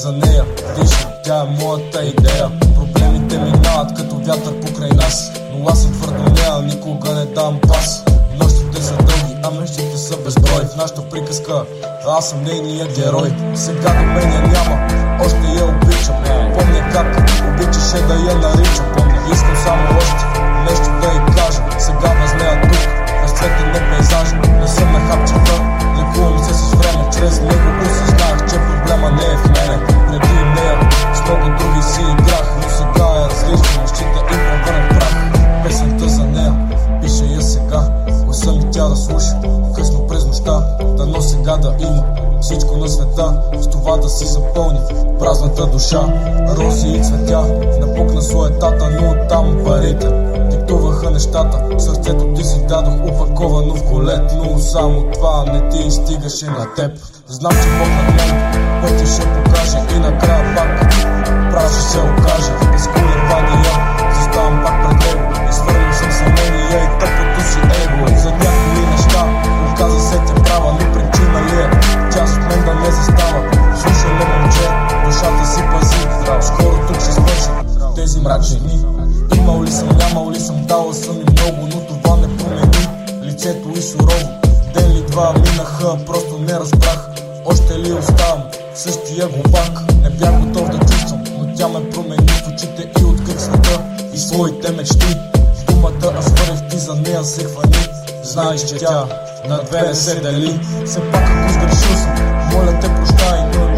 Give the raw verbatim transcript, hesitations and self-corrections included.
за нея, дишам, тя е моята идея. Проблемите минават като вятър покрай нас, но аз съм твърдо нея, никога не дам пас. Нощите са дълги, а мечтите са безброй. В нашата приказка аз съм нейният герой. Сега до мен я няма, още я обичам. Помня как обичаше да я наричам. Искам само още нещо да й кажа. Сега възлея тук, разцветен е пейзаж. Не съм на хапчета, лекувам се с време. Чрез него осъзнах, че проблема не е в мене. Преди нея с много други си играх, но сега е различно, мъщите им превърнах в прах. Песента за нея, пише я сега, гласа ми тя да слуша късно през нощта. Дано сега да има всичко на света, с това да си запълни празната душа. Рози и цветя, напукна суетата, но оттам парите диктуваха нещата. Сърцето ти си дадох упаковано в колет, но само това не ти стигаше на теб. Знам, че Бог над мен пътя ще покаже и накрая пак прав ще се окаже. С колебания заставам пак пред него и свървам съм съмнения и тъпото си его. За някои неща оказа се тя права, но причина ли е част от мен да не застава? Слушай ме, момче, душата си пази, скоро тук ще свърши тези мрачни дни. Имал ли съм, нямал ли съм, дала съм и много, но това не промени лицето и сурово. Ден ли два минаха, просто не разбрах. Още ли оставам същия глупак? Не бях готов да чувствам, но тя ме промени в очите и открих света и своите мечти. Думата аз вървих, ти за нея се хвани. Знаеш, че тя на две не се дели. Все пак ако сгрешил съм, моля те прощай, но